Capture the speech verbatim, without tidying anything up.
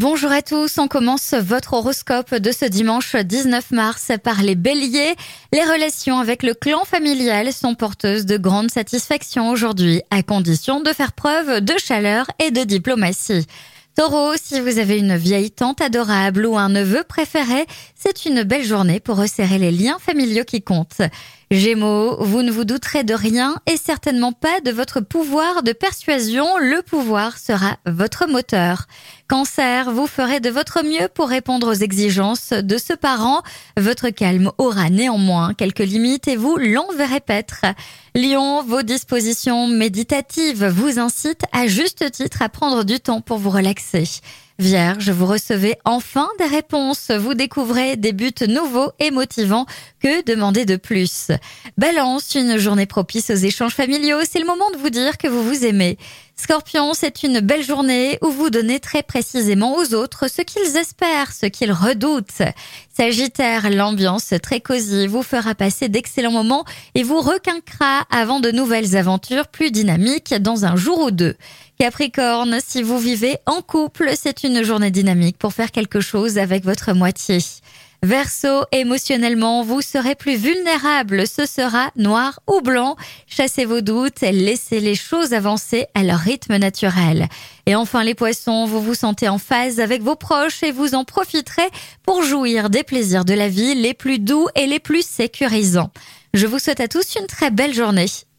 Bonjour à tous, on commence votre horoscope de ce dimanche dix-neuf mars par les béliers. Les relations avec le clan familial sont porteuses de grande satisfaction aujourd'hui, à condition de faire preuve de chaleur et de diplomatie. Taureau, si vous avez une vieille tante adorable ou un neveu préféré, c'est une belle journée pour resserrer les liens familiaux qui comptent. Gémeaux, vous ne vous douterez de rien et certainement pas de votre pouvoir de persuasion. Le pouvoir sera votre moteur. Cancer, vous ferez de votre mieux pour répondre aux exigences de ce parent. Votre calme aura néanmoins quelques limites et vous l'enverrez paître. Lion, vos dispositions méditatives vous incitent à juste titre à prendre du temps pour vous relaxer. Vierge, vous recevez enfin des réponses. Vous découvrez des buts nouveaux et motivants. Que demander de plus? Balance, une journée propice aux échanges familiaux. C'est le moment de vous dire que vous vous aimez. Scorpion, c'est une belle journée où vous donnez très précisément aux autres ce qu'ils espèrent, ce qu'ils redoutent. Sagittaire, l'ambiance très cosy vous fera passer d'excellents moments et vous requinquera avant de nouvelles aventures plus dynamiques dans un jour ou deux. Capricorne, si vous vivez en couple, c'est une journée dynamique pour faire quelque chose avec votre moitié. Verseau, émotionnellement, vous serez plus vulnérable. Ce sera noir ou blanc. Chassez vos doutes et laissez les choses avancer à leur rythme naturel. Et enfin, les poissons, vous vous sentez en phase avec vos proches et vous en profiterez pour jouir des plaisirs de la vie les plus doux et les plus sécurisants. Je vous souhaite à tous une très belle journée.